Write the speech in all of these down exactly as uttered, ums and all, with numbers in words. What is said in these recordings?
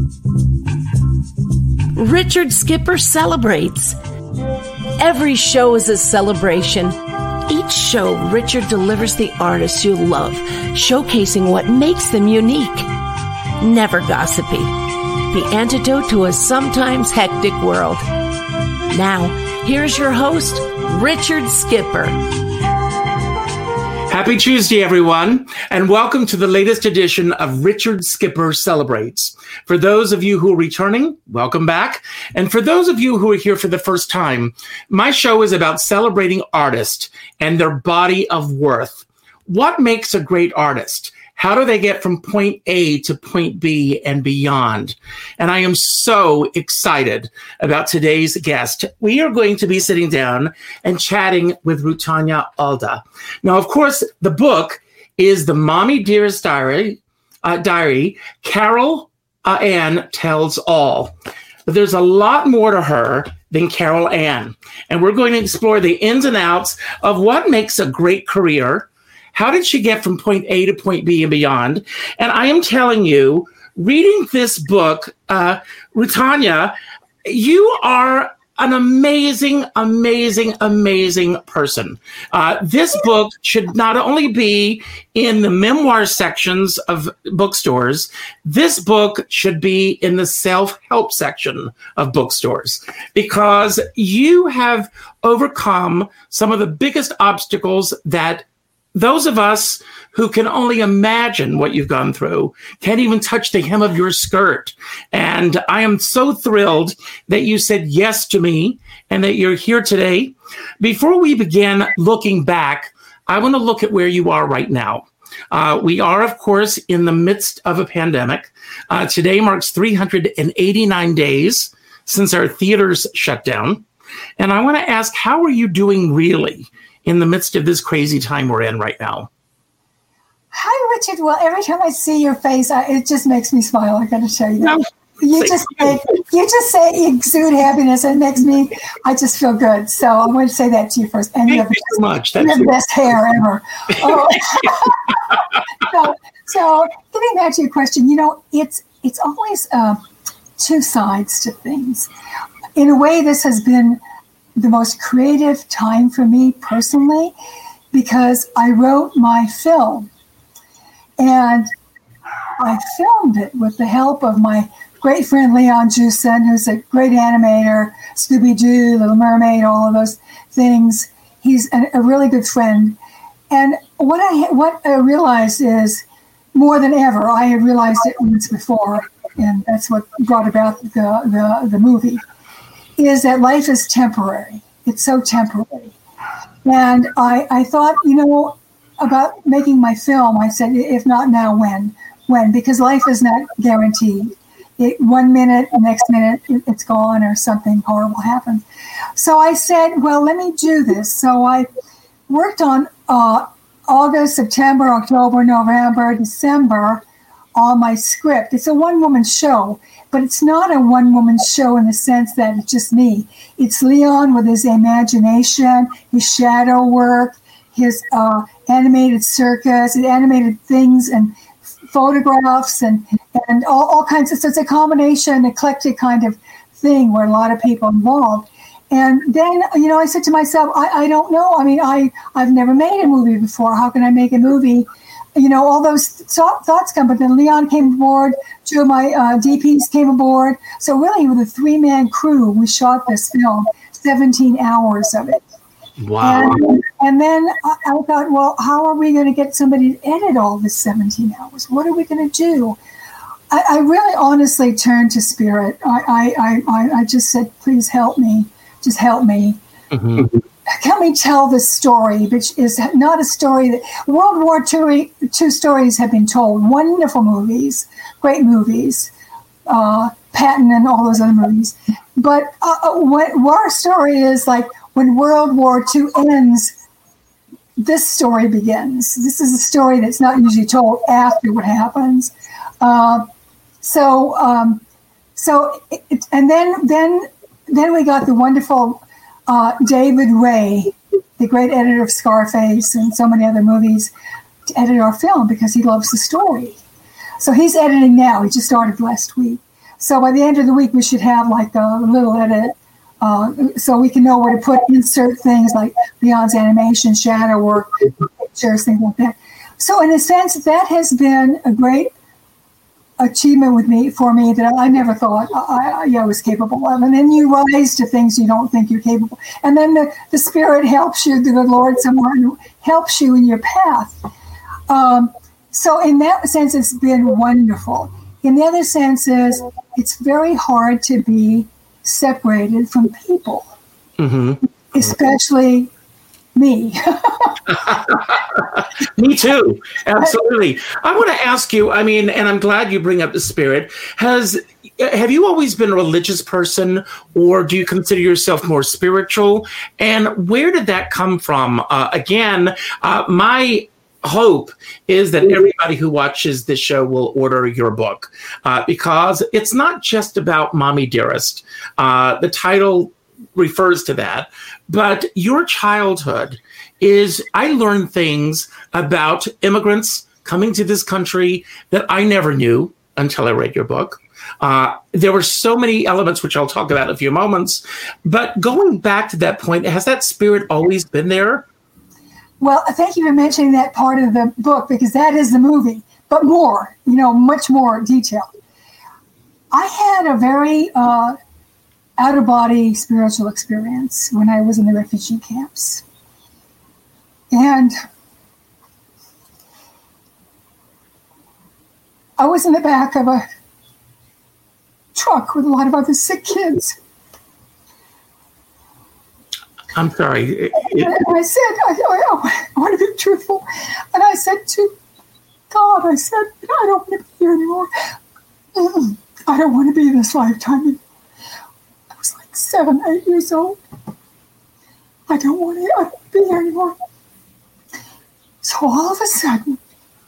Richard Skipper celebrates. Every show is a celebration. Each show, Richard delivers the artists you love, showcasing what makes them unique. Never gossipy. The antidote to a sometimes hectic world. Now, here's your host, Richard Skipper. Happy Tuesday, everyone, and welcome to the latest edition of Richard Skipper Celebrates. For those of you who are returning, welcome back. And for those of you who are here for the first time, my show is about celebrating artists and their body of worth. What makes a great artist? How do they get from point A to point B and beyond? And I am so excited about today's guest. We are going to be sitting down and chatting with Rutanya Alda. Now, of course, the book is The Mommy Dearest Diary, uh, Diary Carol uh, Ann Tells All. But there's a lot more to her than Carol Ann. And we're going to explore the ins and outs of what makes a great career. How did she get from point A to point B and beyond? And I am telling you, reading this book, uh, Rutanya, you are an amazing, amazing, amazing person. Uh, this book should not only be in the memoir sections of bookstores, this book should be in the self-help section of bookstores, because you have overcome some of the biggest obstacles that those of us who can only imagine what you've gone through can't even touch the hem of your skirt. And I am so thrilled that you said yes to me and that you're here today. Before we begin looking back, I want to look at where you are right now. Uh, we are, of course, in the midst of a pandemic. Uh, today marks three hundred eighty-nine days since our theaters shut down. And I want to ask, how are you doing really in the midst of this crazy time we're in right now? Hi, Richard. Well, every time I see your face, I, it just makes me smile. I got to tell you that. No, you just say, you just say you exude happiness, and it makes me. I just feel good. So I want to say that to you first. And Thank you have you so much. You have the best hair ever. Oh. so, so getting back to your question, you know, it's it's always uh, two sides to things. In a way, this has been the most creative time for me personally, because I wrote my film and I filmed it with the help of my great friend Leon Jusen, who's a great animator, Scooby-Doo, Little Mermaid, all of those things. He's a, a really good friend. And what I what I realized is, more than ever, I had realized it once before, and that's what brought about the the, the movie, is that life is temporary. It's so temporary. And I, I thought, you know, about making my film. I said, if not now, when? When? Because life is not guaranteed. It, one minute, next minute, it, it's gone, or something horrible happens. So I said, well, let me do this. So I worked on uh, August, September, October, November, December on my script. It's a one-woman show, but it's not a one-woman show in the sense that it's just me. It's Leon with his imagination, his shadow work, his uh, animated circus, and animated things, and photographs, and and all, all kinds of. So it's a combination, eclectic kind of thing where a lot of people involved. And then, you know, I said to myself, I, I don't know. I mean, I, I've never made a movie before. How can I make a movie? You know, all those th- thoughts come. But then Leon came aboard. Two of my uh, D Ps came aboard. So really, with a three-man crew, we shot this film, seventeen hours of it. Wow. And, and then I, I thought, well, how are we going to get somebody to edit all this seventeen hours? What are we going to do? I, I really honestly turned to Spirit. I, I, I, I just said, please help me. Just help me. Mm-hmm. Help me tell this story, which is not a story that World War Two, two stories have been told. Wonderful movies, great movies, uh, Patton and all those other movies. But uh, what our story is like, when World War Two ends, this story begins. This is a story that's not usually told after what happens. Uh, so, um, so, it, and then, then, then we got the wonderful uh, David Ray, the great editor of Scarface and so many other movies, to edit our film because he loves the story. So he's editing now. He just started last week. So by the end of the week, we should have like a little edit, uh, so we can know where to put insert things like Leon's animation, shadow work, pictures, things like that. So in a sense, that has been a great achievement with me for me that I never thought I, I, I was capable of. And then you rise to things you don't think you're capable. And then the, the Spirit helps you, the Lord somewhere helps you in your path. Um, so in that sense, it's been wonderful. In the other sense is it's very hard to be separated from people, mm-hmm. especially me. Me too. Absolutely. I want to ask you, I mean, and I'm glad you bring up the Spirit. Has have you always been a religious person, or do you consider yourself more spiritual? And where did that come from? Uh, again, uh, my hope is that everybody who watches this show will order your book, uh, because it's not just about Mommy Dearest. Uh, the title refers to that, but your childhood is, I learned things about immigrants coming to this country that I never knew until I read your book. Uh, there were so many elements, which I'll talk about in a few moments, but going back to that point, has that spirit always been there? Well, thank you for mentioning that part of the book, because that is the movie, but more, you know, much more detail. I had a very uh, out-of-body spiritual experience when I was in the refugee camps. And I was in the back of a truck with a lot of other sick kids. I'm sorry. It, it, and I said, I, I, I want to be truthful. And I said to God, I said, I don't want to be here anymore. I don't want to be in this lifetime. I was like seven, eight years old. I don't want to, I don't want to be here anymore. So all of a sudden,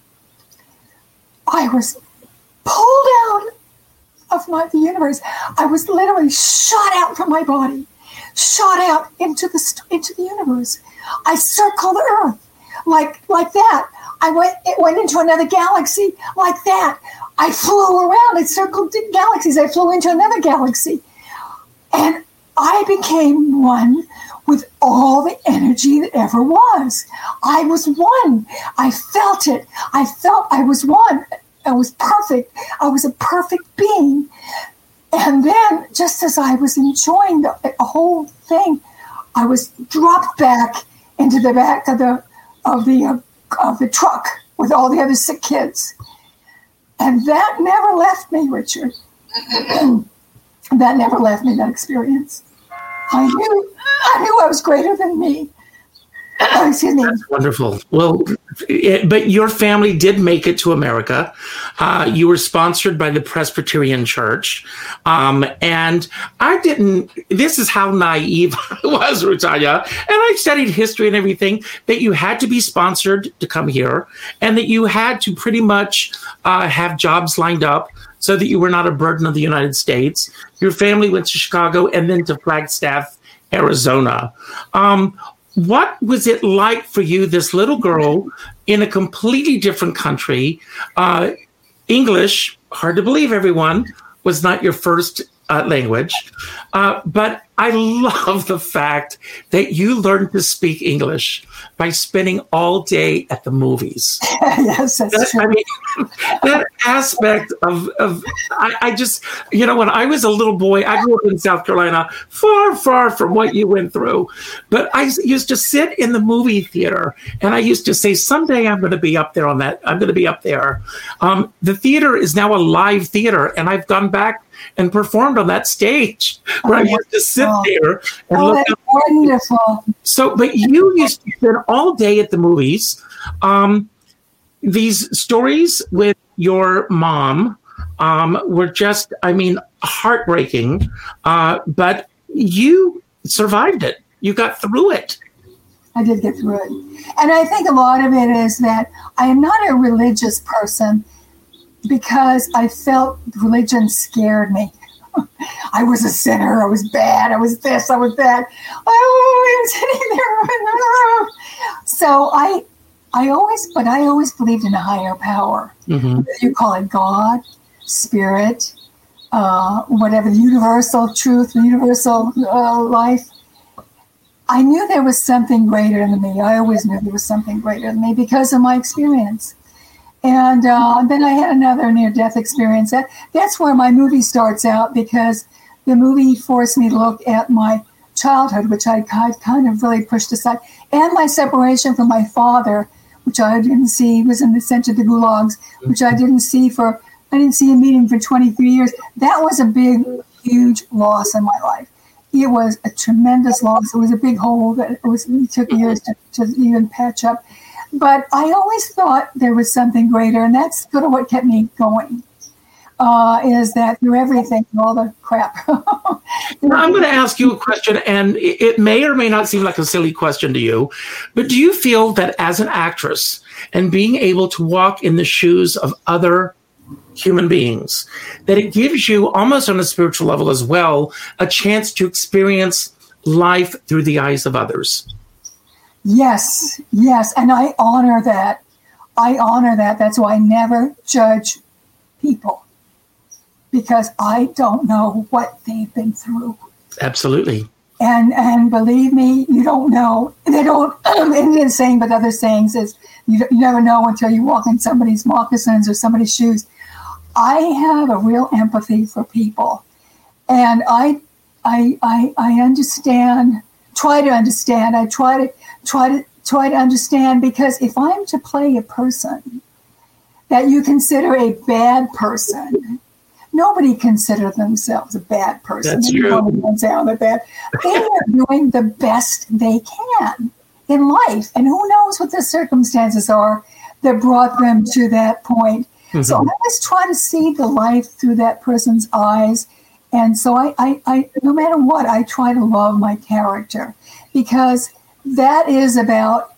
I was pulled out of my, the universe. I was literally shot out from my body. Shot out into the into the universe. I circled the Earth like like that. I went it went into another galaxy like that. I flew around. I circled galaxies. I flew into another galaxy, and I became one with all the energy that ever was. I was one. I felt it. I felt I was one. I was perfect. I was a perfect being. And then, just as I was enjoying the, the whole thing, I was dropped back into the back of the of the uh, of the truck with all the other sick kids, and that never left me, Richard. That never left me. That experience. I knew I knew I was greater than me. Excuse me. That's wonderful. Well, it, but your family did make it to America. Uh, you were sponsored by the Presbyterian Church. Um, and I didn't, this is how naive I was, Rutanya. And I studied history and everything, that you had to be sponsored to come here, and that you had to pretty much uh, have jobs lined up so that you were not a burden of the United States. Your family went to Chicago and then to Flagstaff, Arizona. Um, What was it like for you, this little girl in a completely different country? Uh, English, hard to believe, everyone, was not your first uh, language. Uh, but I love the fact that you learned to speak English by spending all day at the movies. Yes, that's that, true. I mean, that aspect of, of I, I just, you know, when I was a little boy, I grew up in South Carolina, far, far from what you went through. But I used to sit in the movie theater, and I used to say, someday I'm going to be up there on that. I'm going to be up there. Um, the theater is now a live theater, and I've gone back and performed on that stage where oh, I used to sit oh. there and oh, look that's up. Wonderful. So, but you used to spend all day at the movies. Um, these stories with your mom um, were just, I mean, heartbreaking. Uh, but you survived it. You got through it. I did get through it. And I think a lot of it is that I am not a religious person, because I felt religion scared me. I was a sinner. I was bad. I was this. I was that. Oh, I was sitting there. So I, I always, but I always believed in a higher power. Mm-hmm. You call it God, Spirit, uh, whatever, the universal truth, the universal uh, life. I knew there was something greater than me. I always knew there was something greater than me because of my experience. And uh, then I had another near-death experience. That, that's where my movie starts out, because the movie forced me to look at my childhood, which I kind of really pushed aside, and my separation from my father, which I didn't see. He was in the center of the gulags, which I didn't see for, I didn't see him meeting for twenty-three years. That was a big, huge loss in my life. It was a tremendous loss. It was a big hole that it, was, it took years to, to even patch up. But I always thought there was something greater, and that's sort of what kept me going, uh, is that through everything, all the crap. Now, I'm going to ask you a question, and it may or may not seem like a silly question to you, but do you feel that as an actress and being able to walk in the shoes of other human beings, that it gives you, almost on a spiritual level as well, a chance to experience life through the eyes of others? Yes, yes. And I honor that. I honor that. That's why I never judge people, because I don't know what they've been through. Absolutely. And and believe me, you don't know. They don't, Indian saying, but other sayings is, you, you never know until you walk in somebody's moccasins or somebody's shoes. I have a real empathy for people. And I I I, I understand, try to understand. I try to try to try to understand, because if I'm to play a person that you consider a bad person, nobody considers themselves a bad person. That's true. They're bad. They are doing the best they can in life. And who knows what the circumstances are that brought them to that point. Mm-hmm. So I always try to see the life through that person's eyes. And so I, I, I, no matter what, I try to love my character, because that is about,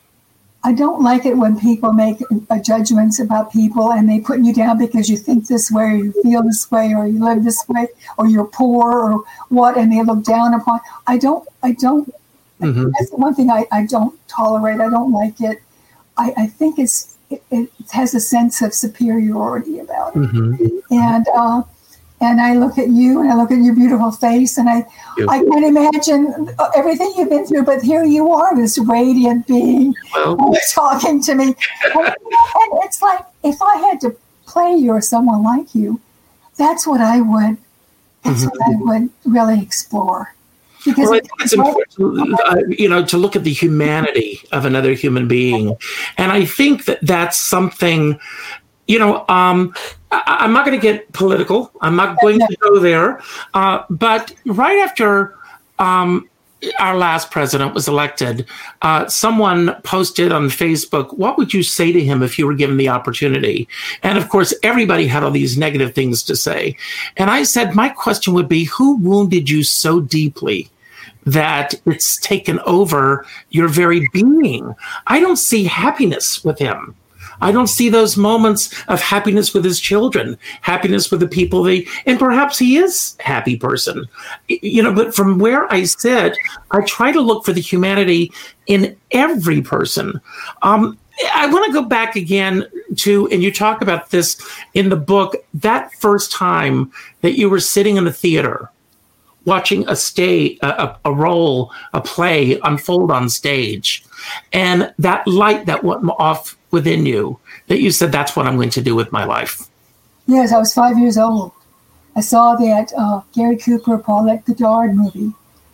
I don't like it when people make uh, judgments about people and they put you down because you think this way, or you feel this way, or you live this way, or you're poor, or what, and they look down upon. I don't, I don't, mm-hmm. That's the one thing I, I don't tolerate. I don't like it. I, I think it's, it, it has a sense of superiority about it. Mm-hmm. And, uh, and I look at you and I look at your beautiful face, and I, I can imagine everything you've been through, but here you are, this radiant being, well, talking to me. And, and it's like, if I had to play you or someone like you, that's what I would, that's mm-hmm. what I would really explore. Because well, I think it's important, uh, you know, to look at the humanity of another human being. And I think that that's something, you know, um, I, I'm not going to get political. I'm not going to go there. Uh, but right after um, our last president was elected, uh, someone posted on Facebook, what would you say to him if you were given the opportunity? And of course, everybody had all these negative things to say. And I said, my question would be, who wounded you so deeply that it's taken over your very being? I don't see happiness with him. I don't see those moments of happiness with his children, happiness with the people they, and perhaps he is a happy person, you know, but from where I sit, I try to look for the humanity in every person. Um, I want to go back again to, and you talk about this in the book, that first time that you were sitting in the theater, watching a stay, a, a role, a play unfold on stage, and that light that went off within you, that you said, that's what I'm going to do with my life. Yes, I was five years old. I saw that uh, Gary Cooper, Paulette Goddard movie,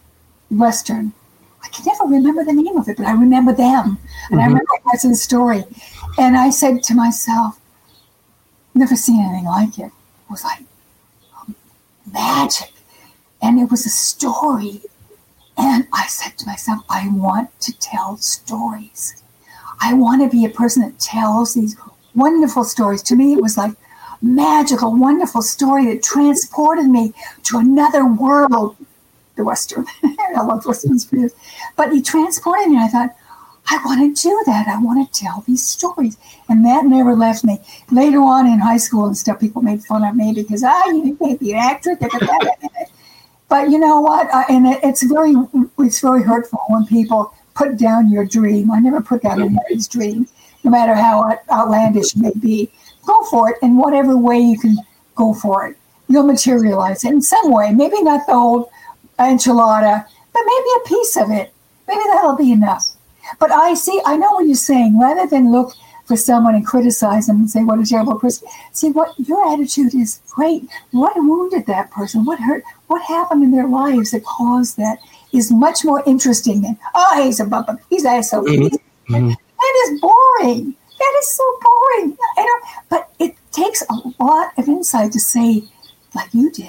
Western. I can never remember the name of it, but I remember them. And mm-hmm. I remember Hudson's story. And I said to myself, never seen anything like it. It was like um, magic. And it was a story. And I said to myself, I want to tell stories. I want to be a person that tells these wonderful stories. To me, it was like magical, wonderful story that transported me to another world. The Western. I love Western spirits. But he transported me, and I thought, I want to do that. I want to tell these stories. And that never left me. Later on in high school and stuff, people made fun of me because, ah, you may be an actor. But you know what? Uh, and it, it's very, it's very hurtful when people put down your dream. I never put down anybody's dream, no matter how outlandish it may be. Go for it in whatever way you can go for it. you'll materialize it in some way. Maybe not the whole enchilada, but maybe a piece of it. Maybe that'll be enough. But I see, I know what you're saying. Rather than look for someone and criticize them and say, what a terrible person. See, what your attitude is great. What wounded that person? What hurt? What happened in their lives that caused that is much more interesting than, oh, he's a bumper. He's a so mm-hmm. mm-hmm. That is boring. That is so boring. I don't, but it takes a lot of insight to say, like you did,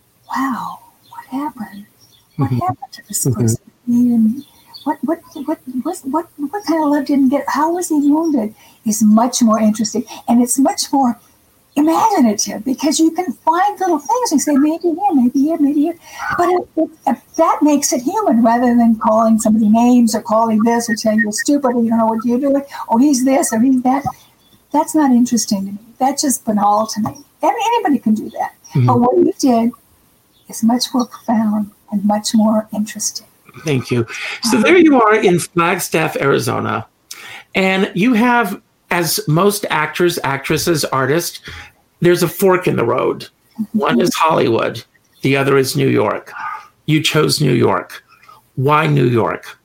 wow, what happened? What mm-hmm. happened to this person? Mm-hmm. What, what, what, what, what, what kind of love didn't get? How was he wounded? Is much more interesting, and it's much more imaginative because you can find little things and say maybe here, maybe here, maybe here. But it, it, it, that makes it human rather than calling somebody names or calling this or saying you're stupid or you don't know what you're doing or he's this or he's that. That's not interesting to me. That's just banal to me. And anybody can do that. Mm-hmm. But what you did is much more profound and much more interesting. Thank you. So there you are in Flagstaff, Arizona, and you have, as most actors, actresses, artists, there's a fork in the road. One is Hollywood. The other is New York. You chose New York. Why New York?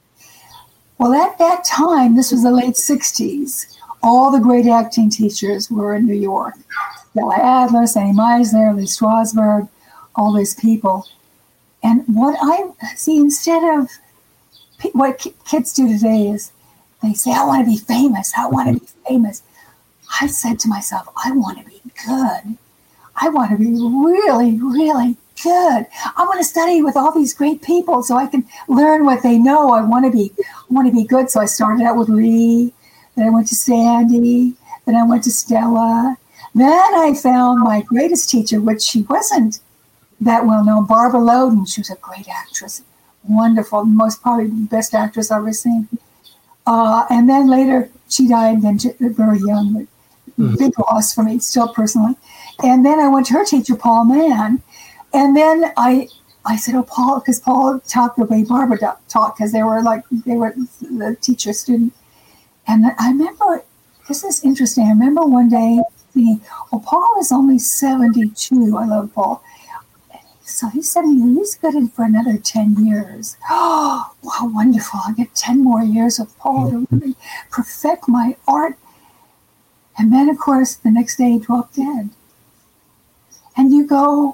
Well, at that time, this was the late sixties, all the great acting teachers were in New York. Stella Adler, Sandy Meisner, Lee Strasberg, all these people. And what I see, instead of what kids do today is they say, I want to be famous. I want to be famous. I said to myself, I want to be good. I want to be really, really good. I want to study with all these great people so I can learn what they know. I want to be, I want to be good. So I started out with Lee. Then I went to Sandy. Then I went to Stella. Then I found my greatest teacher, which she wasn't that well known, Barbara Loden. She was a great actress, wonderful, most probably the best actress I've ever seen. Uh, and then later she died, then very young, but mm-hmm. big loss for me, still personally. And then I went to her teacher, Paul Mann, and then I I said, oh, Paul, because Paul taught the way Barbara taught, because they were like they were the teacher student. And I remember, this is interesting. I remember one day thinking, oh, Paul is only seventy-two. I love Paul. So he said, he's good for another ten years. Oh, wow, wonderful. I'll get ten more years of Paul to really perfect my art. And then, of course, the next day he dropped dead. And you go,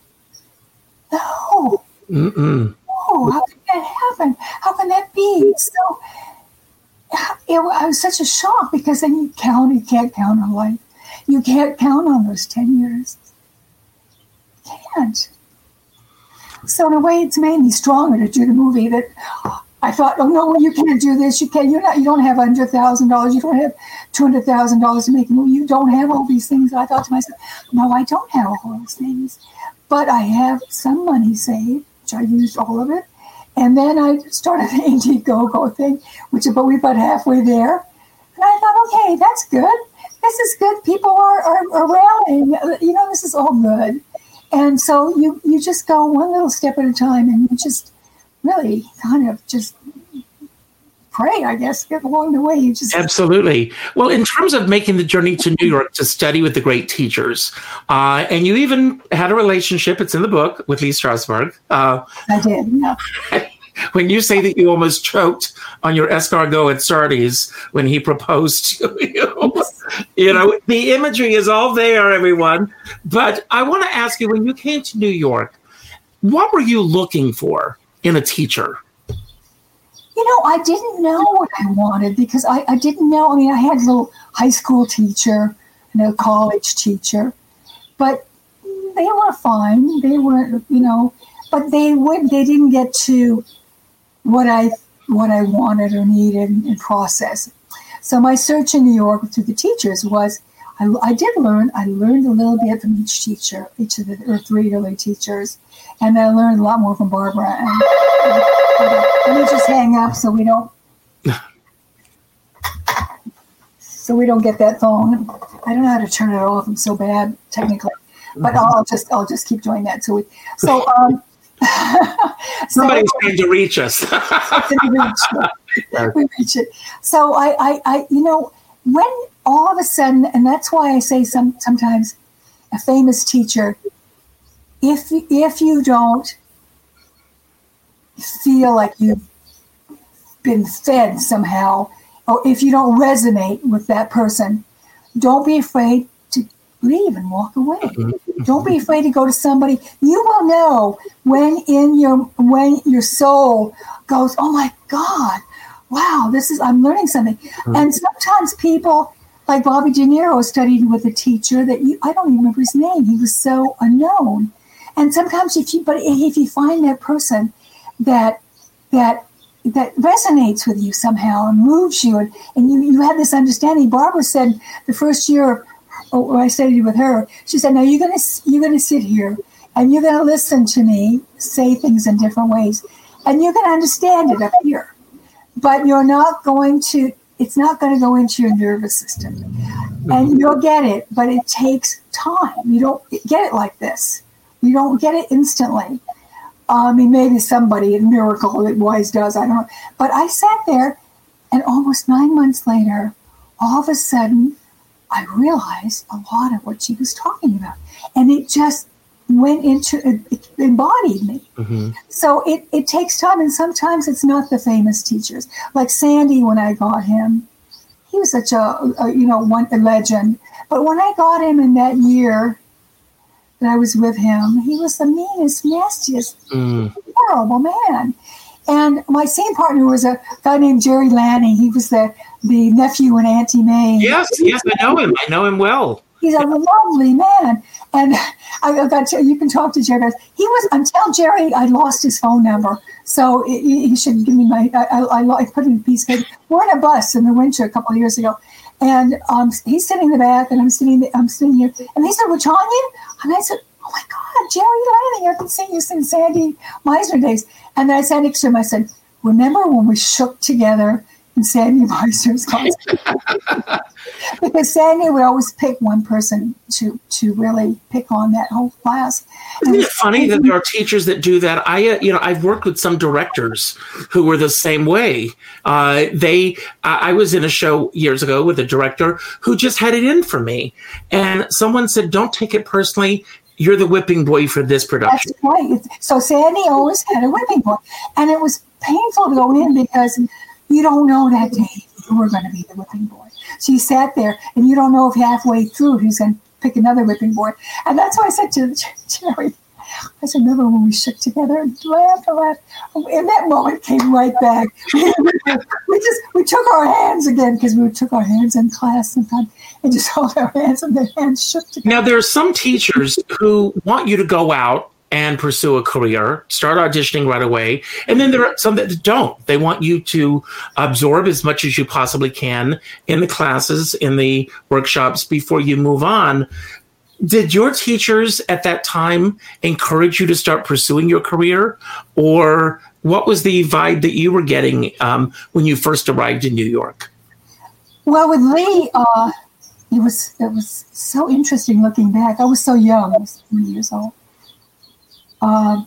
no. Mm-mm. No, how can that happen? How can that be? So it, I was such a shock because then you count, you can't count on life. You can't count on those ten years. You can't. So in a way, it's made me stronger to do the movie. That I thought, oh no, you can't do this. You can't. You're not. You don't have a hundred thousand dollars. You don't have two hundred thousand dollars to make a movie. You don't have all these things. I thought to myself, no, I don't have all those things, but I have some money saved, which I used all of it, and then I started an Indiegogo thing, which but we're about halfway there, and I thought, okay, that's good. This is good. People are are, are rallying. You know, this is all good. And so you, you just go one little step at a time and you just really kind of just pray, I guess, get along the way. You just Absolutely. Well, in terms of making the journey to New York to study with the great teachers, uh, and you even had a relationship, it's in the book, with Lee Strasberg. Uh, I did, yeah. When you say that you almost choked on your escargot at Sardi's when he proposed to you, you know, the imagery is all there, everyone. But I want to ask you, when you came to New York, what were you looking for in a teacher? You know, I didn't know what I wanted because I, I didn't know. I mean, I had a little high school teacher and a college teacher, but they were fine. They were, you know, but they would, they didn't get to what I what I wanted or needed in process. So my search in New York through the teachers was, I, I did learn, I learned a little bit from each teacher, each of the or three early teachers, and I learned a lot more from Barbara. And uh, let me just hang up so we don't, so we don't get that phone. I don't know how to turn it off. I'm so bad technically, but I'll just I'll just keep doing that. So we, so um. Somebody's so, trying to reach us. we, reach we reach it. So I, I, I, you know, when all of a sudden, and that's why I say some sometimes a famous teacher if if you don't feel like you've been fed somehow, or if you don't resonate with that person, don't be afraid to leave and walk away. Don't be afraid to go to somebody. You will know when in your when your soul goes, oh my God, wow, this is I'm learning something. Mm-hmm. And sometimes people like Bobby De Niro studied with a teacher that you I don't even remember his name. He was so unknown. And sometimes if you but if you find that person that that that resonates with you somehow and moves you, and, and you, you have this understanding. Barbara said the first year oh, I studied with her, she said, now you're going to you're going to sit here and you're going to listen to me say things in different ways, and you're going to understand it up here, but you're not going to, it's not going to go into your nervous system, and you'll get it, but it takes time. You don't get it like this. You don't get it instantly. I mean, maybe somebody, a miracle, it wise does, I don't know. But I sat there, and almost nine months later, all of a sudden, I realized a lot of what she was talking about. And it just went into, it embodied me. Mm-hmm. So it, it takes time, and sometimes it's not the famous teachers. Like Sandy, when I got him, he was such a, a you know, one a legend. But when I got him in that year that I was with him, he was the meanest, nastiest, mm. horrible man. And my scene partner was a guy named Jerry Lanning. He was the, the nephew in Auntie May. Yes, yes, I know him. I know him well. He's a lovely man. And I got to, you can talk to Jerry. He was, until Jerry, I lost his phone number. So he, he should give me my, I, I, I put in a piece of paper. We're in a bus in the winter a couple of years ago. And um, he's sitting in the back, and I'm sitting I'm sitting here. And he said, "Well, Tanya?" And I said, "Oh, my God, Jerry Lanning, I've been seeing you since Sandy Meisner days." And then I sat next to him. I said, "Remember when we shook together in Sandy Meisner's class?" Because Sandy would always pick one person to, to really pick on that whole class. Isn't it funny that there are teachers that do that? I, uh, you know, I've worked with some directors who were the same way. Uh, they, I, I was in a show years ago with a director who just had it in for me, and someone said, "Don't take it personally. You're the whipping boy for this production." That's right. So Sandy always had a whipping boy, and it was painful to go in because you don't know that day you were going to be the whipping boy. So you sat there, and you don't know if halfway through he's going to pick another whipping boy. And that's why I said to Jerry, I said, "Remember when we shook together and laughed and laughed?" And that moment came right back. we just we took our hands again, because we took our hands in class sometimes and just held our hands, and their hands shook together. Now, there are some teachers who want you to go out and pursue a career, start auditioning right away. And then there are some that don't. They want you to absorb as much as you possibly can in the classes, in the workshops before you move on. Did your teachers at that time encourage you to start pursuing your career? Or what was the vibe that you were getting um, when you first arrived in New York? Well, with Lee, uh, it was it was so interesting looking back. I was so young. I was three years old. Uh,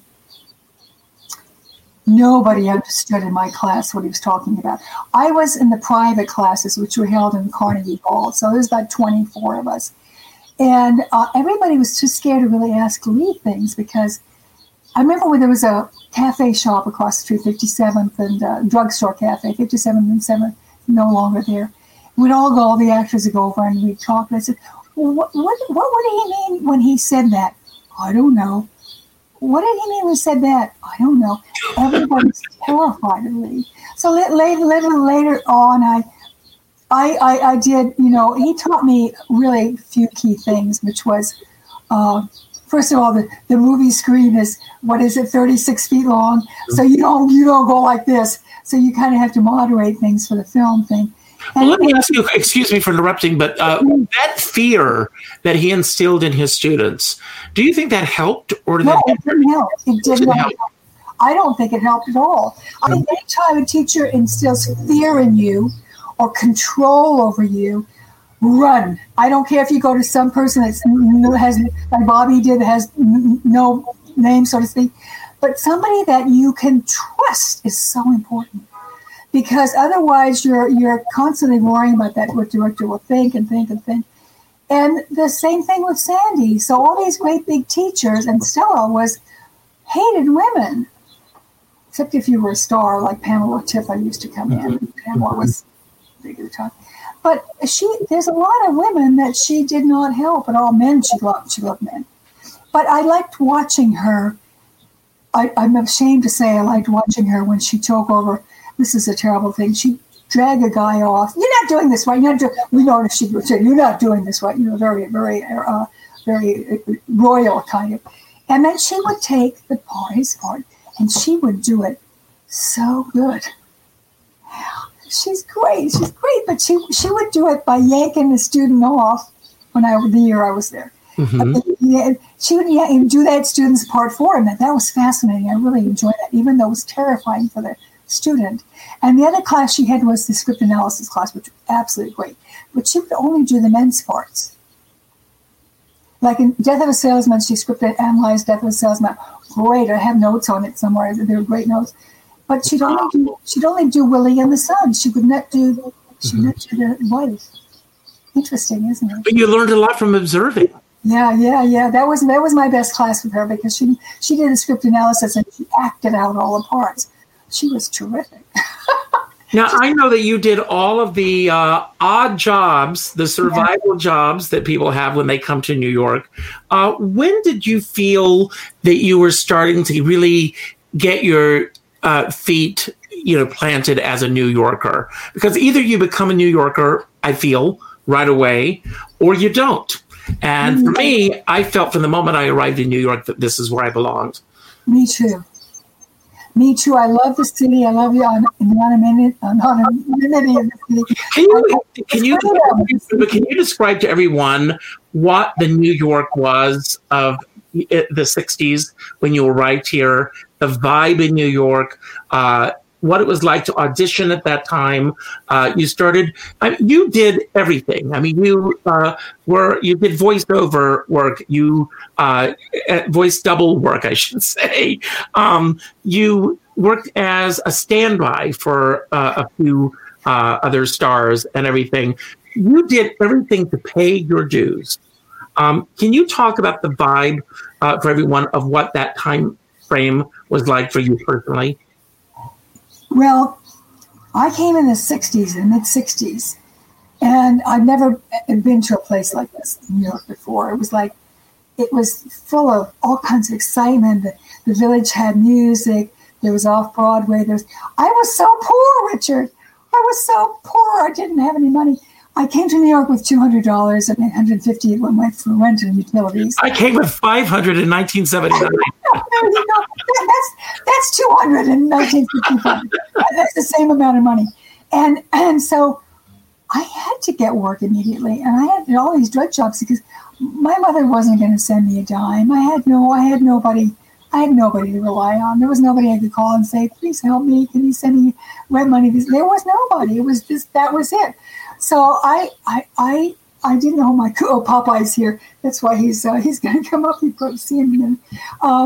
nobody understood in my class what he was talking about. I was in the private classes, which were held in Carnegie Hall. So there's about twenty-four of us. And uh, everybody was too scared to really ask Lee things, because I remember when there was a cafe shop across the street, fifty-seventh, and uh, drugstore cafe, fifty-seventh and seventh, no longer there. We'd all go, all the actors would go over and we'd talk. And I said, well, what, what, what would he mean when he said that? I don't know. What did he mean when he said that? I don't know. Everybody's terrified of Lee. So later, later, later on, I, I, I, I did, you know, he taught me really few key things, which was, uh, first of all, the, the movie screen is, what is it, thirty-six feet long? So you don't, you don't go like this. So you kind of have to moderate things for the film thing. Well, let me ask you, excuse me for interrupting, but uh, that fear that he instilled in his students, do you think that helped? Or did no, that it didn't help. It did not help. I don't think it helped at all. I think anytime a teacher instills fear in you or control over you, run. I don't care if you go to some person that has, like Bobby did, that has no name, so to speak, but somebody that you can trust is so important. Because otherwise, you're you're constantly worrying about that, what director will think and think and think. And the same thing with Sandy. So all these great big teachers, and Stella was hated women, except if you were a star like Pamela Tiffin used to come in. Pamela was big at the time. But she, there's a lot of women that she did not help, and all men she loved. She loved men. But I liked watching her. I, I'm ashamed to say I liked watching her when she took over. This is a terrible thing. She drag a guy off. You're not doing this right. You're not doing. We noticed she would say, "You're not doing this right." You know, very, very, uh, very royal kind of. And then she would take the part, his part, and she would do it so good. She's great. She's great, but she she would do it by yanking the student off. When I the year I was there, mm-hmm. yeah, she would yeah, and do that student's part for him. And that was fascinating. I really enjoyed that, even though it was terrifying for the student. And the other class she had was the script analysis class, which was absolutely great. But she would only do the men's parts. Like in Death of a Salesman, she script analyzed Death of a Salesman. Great, I have notes on it somewhere. They were great notes. But she'd only do she'd only do Willie and the Son. She would not do she would not do the wife. Interesting, isn't it? But you learned a lot from observing. Yeah, yeah, yeah. That was that was my best class with her because she she did the script analysis and she acted out all the parts. She was terrific. Now, I know that you did all of the uh, odd jobs, the survival yeah. jobs that people have when they come to New York. Uh, when did you feel that you were starting to really get your uh, feet, you know, planted as a New Yorker? Because either you become a New Yorker, I feel, right away, or you don't. And mm-hmm. for me, I felt from the moment I arrived in New York that this is where I belonged. Me too. Me too. I love the city. I love you on anonymity of the city. Can you, can you, can you describe to everyone what the New York was of the sixties when you arrived here, the vibe in New York, uh, what it was like to audition at that time? Uh, you started, I mean, you did everything. I mean, you uh, were, you did voiceover work, you uh, voice double work, I should say. Um, you worked as a standby for uh, a few uh, other stars and everything. You did everything to pay your dues. Um, can you talk about the vibe uh, for everyone of what that time frame was like for you personally? Well, I came in the sixties, the mid-sixties, and I'd never been to a place like this in New York before. It was like, it was full of all kinds of excitement. The, the Village had music. There was off-Broadway. There was, I was so poor, Richard. I was so poor. I didn't have any money. I came to New York with two hundred dollars and eight hundred fifty dollars went for rent and utilities. I came with five hundred dollars in nineteen seventy-nine. There you go. That's, that's two hundred dollars in nineteen fifty-five. That's the same amount of money. And and so I had to get work immediately. And I had all these drug jobs because my mother wasn't going to send me a dime. I had no, I had nobody, I had nobody to rely on. There was nobody I could call and say, please help me. Can you send me rent money? There was nobody. It was just, that was it. So I, I, I, I didn't know my, oh, Popeye's here. That's why he's, uh, he's going to come up and put, see him again. Uh,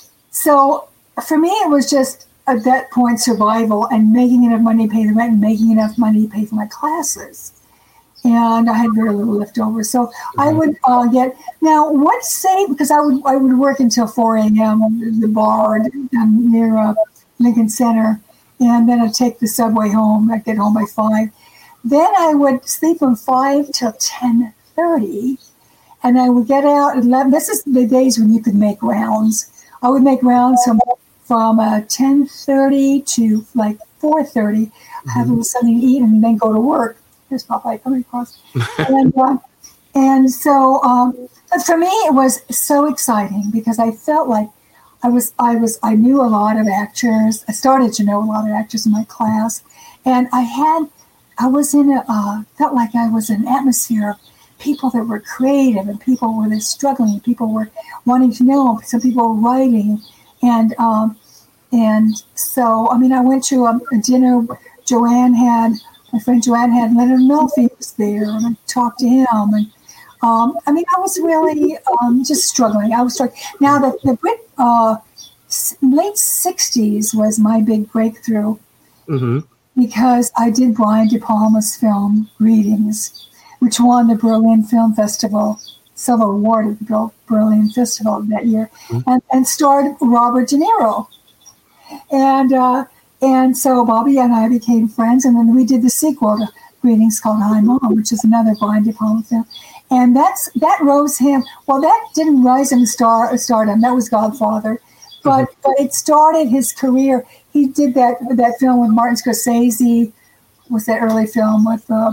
so for me, it was just at that point survival and making enough money to pay the rent and making enough money to pay for my classes. And I had very little left over. So mm-hmm. I would uh, get, now what say, because I would I would work until four a.m. at the bar um, near uh, Lincoln Center. And then I'd take the subway home. I'd get home by five. Then I would sleep from five till ten thirty. And I would get out at eleven. This is the days when you could make rounds. I would make rounds from, from uh, ten thirty to like four thirty, mm-hmm. have a little something to eat, and then go to work. Here's Popeye coming across. and, uh, and so um, but for me, it was so exciting because I felt like I was, I was, I knew a lot of actors. I started to know a lot of actors in my class. And I had, I was in a, uh, felt like I was in an atmosphere of people that were creative and people were struggling. People were wanting to know. Some people were writing. And, um, and so, I mean, I went to a, a dinner Joanne had, my friend Joanne had, Leonard Melfi was there, and I talked to him. And um, I mean, I was really um, just struggling. I was struggling. Now, the, the Brit, uh, late sixties was my big breakthrough mm-hmm. because I did Brian De Palma's film Greetings. which won the Berlin Film Festival Silver Award at the Berlin Festival that year, mm-hmm. and, and starred Robert De Niro. And uh, and so Bobby and I became friends, and then we did the sequel to Greetings called Hi Mom, which is another Brian De Palma film. And that's that rose him. Well, that didn't rise him to star stardom. That was Godfather, but mm-hmm. but it started his career. He did that that film with Martin Scorsese. Was that early film with uh,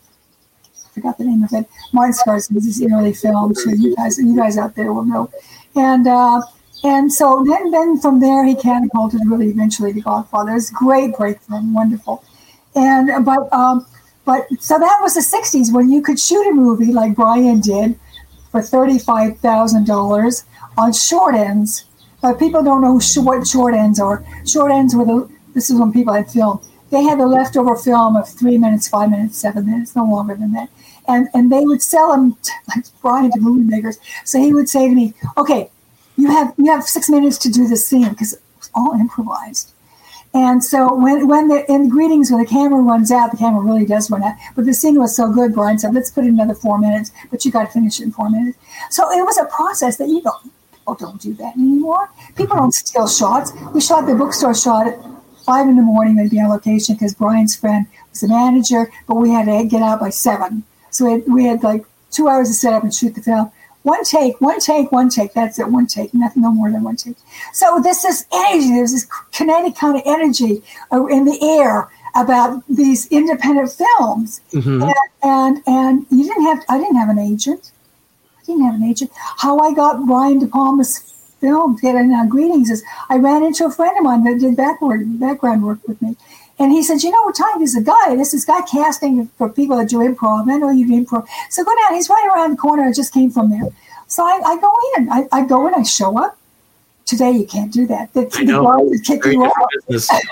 I forgot the name of it. Martin Scorsese's early film. So you guys, you guys out there will know. And uh, and so then then from there he catapulted really eventually to Godfather. It's a great breakthrough, wonderful. And but um, but so that was the sixties when you could shoot a movie like Brian did for thirty-five thousand dollars on short ends. But people don't know what short ends are. Short ends were the this is when people had film. They had the leftover film of three minutes, five minutes, seven minutes, no longer than that. And and they would sell them to, like Brian to movie makers. So he would say to me, "Okay, you have you have six minutes to do this scene," because it was all improvised. And so when when the in Greetings, when the camera runs out, the camera really does run out. But the scene was so good, Brian said, "Let's put in another four minutes, but you got to finish it in four minutes." So it was a process that you don't people don't do that anymore. People don't steal shots. We shot the bookstore shot at five in the morning. They'd be on location because Brian's friend was the manager, but we had to get out by seven. So we had, we had like two hours to set up and shoot the film. One take, one take, one take. That's it, one take. Nothing, no more than one take. So this is energy. There's this kinetic kind of energy in the air about these independent films. Mm-hmm. And, and and you didn't have. I didn't have an agent. I didn't have an agent. How I got Brian De Palma's film to get in uh, Greetings is I ran into a friend of mine that did backward background work with me. And he said, "You know, we're talking to this guy. This is guy casting for people that do improv. I know you do improv. So go down. He's right around the corner. I just came from there." So I, I go in. I, I go in. I show up. Today you can't do that. The, I know. The guys kick you out.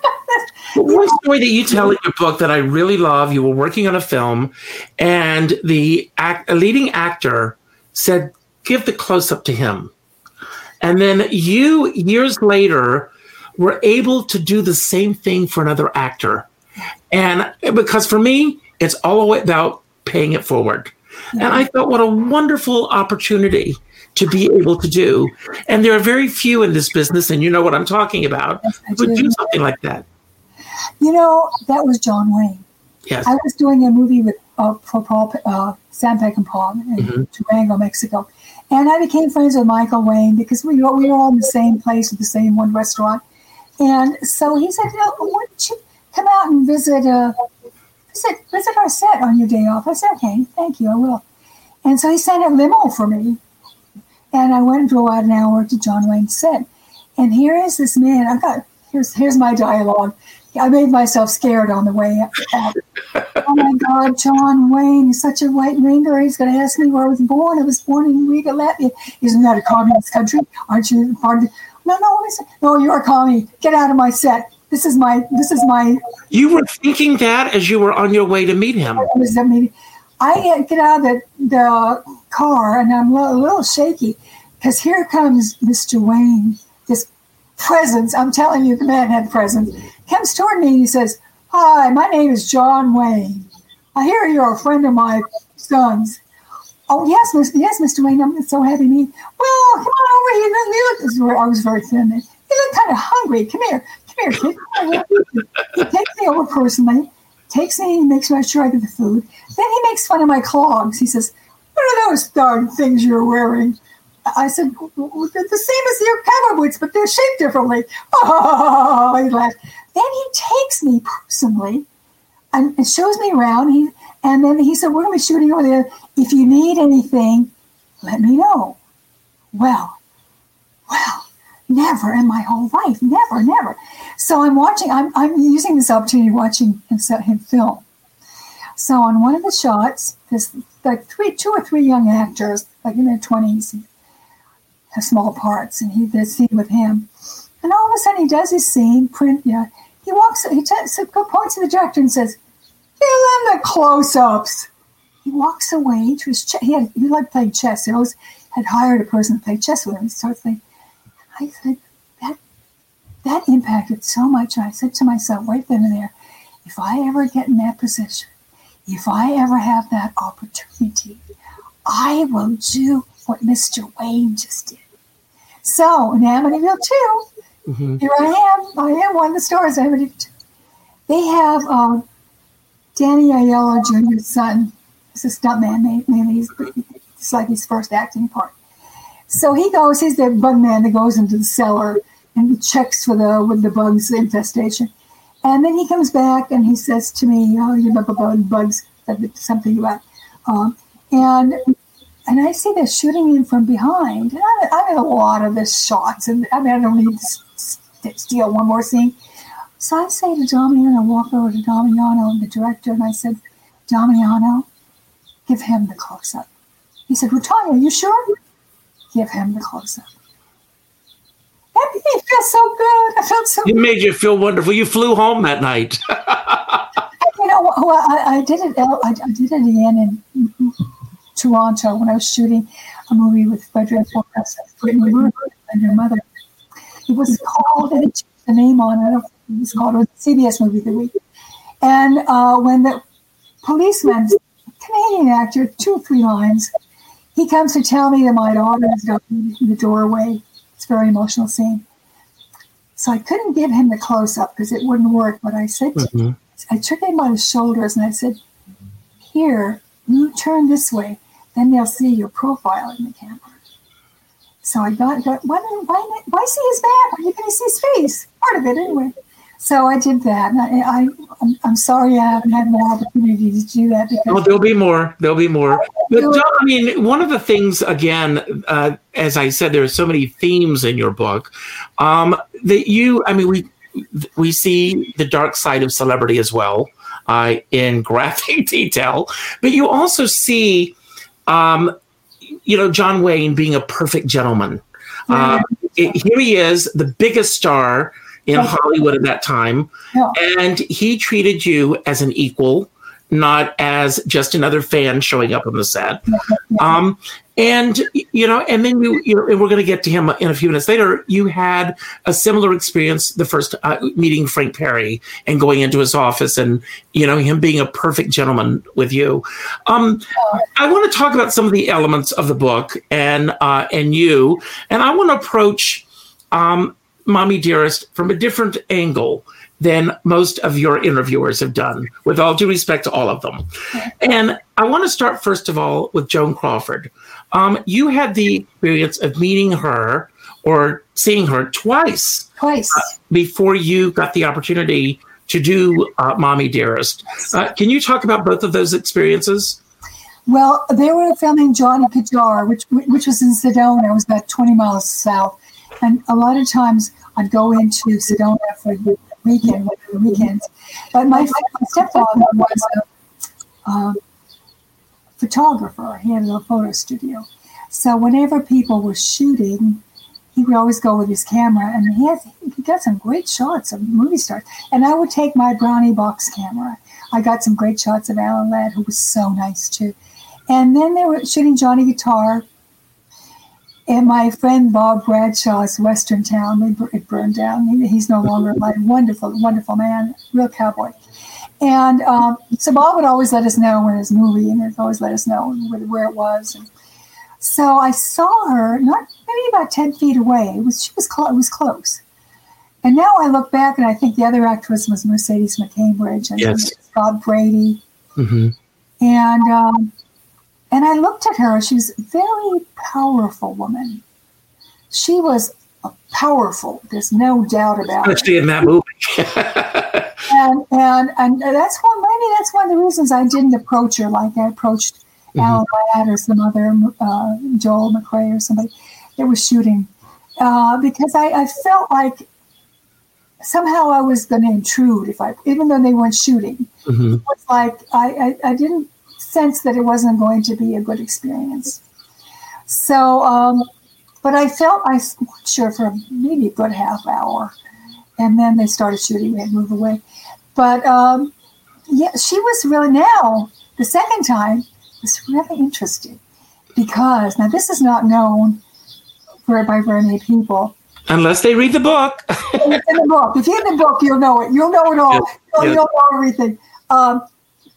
One story that you tell in your book that I really love. You were working on a film, and the act, a leading actor said, "Give the close up to him," and then you years later were able to do the same thing for another actor. And because for me, it's all about paying it forward. Yeah. And I thought, what a wonderful opportunity to be able to do. And there are very few in this business, and you know what I'm talking about, yes, who would do. do something like that. You know, that was John Wayne. Yes. I was doing a movie with uh, for Paul, uh, Sam Peckinpah in mm-hmm. Durango, Mexico. And I became friends with Michael Wayne because we were, we were all in the same place at the same one restaurant. And so he said, "No, why don't you come out and visit, uh, visit, visit our set on your day off?" I said, "Okay, thank you, I will." And so he sent a limo for me. And I went and drove out an hour to John Wayne's set. And here is this man. I got, here's here's my dialogue. I made myself scared on the way out. "Oh my God, John Wayne is such a white ringer. He's going to ask me where I was born. I was born in Riga, Latvia. Isn't that a communist country? Aren't you part of the..." No, no, listen. "No, you're a commie. Get out of my set. This is my, this is my..." You were thinking that as you were on your way to meet him. I get out of the, the car and I'm a little shaky because here comes Mister Wayne, this presence. I'm telling you, the man had presence. Comes toward me and he says, "Hi, my name is John Wayne. I hear you're a friend of my son's." "Oh, yes, Mister Yes, Mister Wayne, I'm so happy to meet you." "Well, come on over here. You look," I was very thin. "You look kind of hungry. Come here. Come here, kid." He takes me over personally, takes me and makes sure I get the food. Then he makes fun of my clogs. He says, "What are those darn things you're wearing?" I said, "Well, they're the same as your cowboy boots, but they're shaped differently." Oh, he laughed. Then he takes me personally and, and shows me around. He And then he said, "We're going to be shooting over there. If you need anything, let me know." Well, well, never in my whole life. Never, never. So I'm watching, I'm, I'm using this opportunity watching him, him film. So on one of the shots, there's like three, two or three young actors, like in their twenties, have small parts, and he did a scene with him. And all of a sudden he does his scene, print, yeah. He walks, he t- points to the director and says, "Fill in the close-ups." He walks away to his chess. He had he liked playing chess. He always had hired a person to play chess with him. He started playing. I said, that that impacted so much. And I said to myself right then and there, if I ever get in that position, if I ever have that opportunity, I will do what Mister Wayne just did. So in Amityville two, mm-hmm. here I am. I am one of the stars of Amityville two. They have um, Danny Aiello Junior's son. He's a stuntman, mainly. It's like his first acting part. So he goes, he's the bug man that goes into the cellar and checks for the with the bugs, the infestation. And then he comes back and he says to me, oh, you know about bugs, something about, um, and and I see they're shooting him from behind. And I, I mean, a lot of the shots, and I mean, I don't need to steal one more scene. So I say to Damiano, I walk over to Damiano, the director, and I said, Damiano, give him the close-up. He said, Rutanya, are you sure? Give him the close-up. That made me feel so good. I felt so It good. made you feel wonderful. You flew home that night. You know, well, I, I did it. I, I did it again in Toronto when I was shooting a movie with Frederick Forrest, Brittany Murphy and her mother. It was called, and it changed the name on it. It was called, it was a C B S movie of the week. And uh, when the policeman, Canadian actor, two or three lines, he comes to tell me that my daughter is down in the doorway. It's a very emotional scene. So I couldn't give him the close-up because it wouldn't work. But I said, mm-hmm. to, I took him by his shoulders and I said, here, you turn this way, then they'll see your profile in the camera. So I got, got why, why, why see his back? Are you going to see his face? Part of it anyway. So I did that. And I, I, I'm, I'm sorry I haven't had more opportunity to do that. Because oh, there'll be more. There'll be more. But John, I mean, one of the things, again, uh, as I said, there are so many themes in your book um, that you, I mean, we we see the dark side of celebrity as well uh, in graphic detail, but you also see, um, you know, John Wayne being a perfect gentleman. Uh, it, here he is, the biggest star in Hollywood at that time, yeah. and he treated you as an equal, not as just another fan showing up on the set. Um, and, you know, and then you, you know, and we're going to get to him in a few minutes later, you had a similar experience the first uh, meeting Frank Perry and going into his office and, you know, him being a perfect gentleman with you. Um, I want to talk about some of the elements of the book and, uh, and you, and I want to approach, um, Mommy Dearest from a different angle than most of your interviewers have done, with all due respect to all of them. And I want to start, first of all, with Joan Crawford. Um, you had the experience of meeting her or seeing her twice. Twice. Uh, before you got the opportunity to do uh, Mommy Dearest. Uh, can you talk about both of those experiences? Well, they were filming Johnny Kajar, which which was in Sedona. It was about twenty miles south. And a lot of times I'd go into Sedona for the weekend, one of the weekends. But my, my stepfather was a, a photographer. He had a photo studio. So whenever people were shooting, he would always go with his camera. And he had he got some great shots of movie stars. And I would take my brownie box camera. I got some great shots of Alan Ladd, who was so nice too. And then they were shooting Johnny Guitar. And my friend Bob Bradshaw's Western Town, it burned down. He's no longer alive. Wonderful, wonderful man, real cowboy. And um, so Bob would always let us know when his movie, and he'd always let us know where, where it was. And so I saw her, not maybe about ten feet away. It was she was close. It was close. And now I look back, and I think the other actress was Mercedes McCambridge and yes. Bob Brady. Mm-hmm. And um, And I looked at her. She was a very powerful woman. She was a powerful. There's no doubt about it. Especially in that movie. and, and and that's one. Maybe that's one of the reasons I didn't approach her like I approached mm-hmm. Alan Ladd or some other uh, Joel McRae or somebody that was shooting, uh, because I, I felt like somehow I was going to intrude if I, even though they weren't shooting. Mm-hmm. It was like I, I, I didn't. sense that it wasn't going to be a good experience. So, um, but I felt I watched her for maybe a good half hour, and then they started shooting and moved away. But um, yeah, she was really now the second time was really interesting because now this is not known for by very many people. Unless they read the book. In the book, if you read the book, you'll know it. You'll know it all. Yes. You'll, yes. you'll know everything. Um,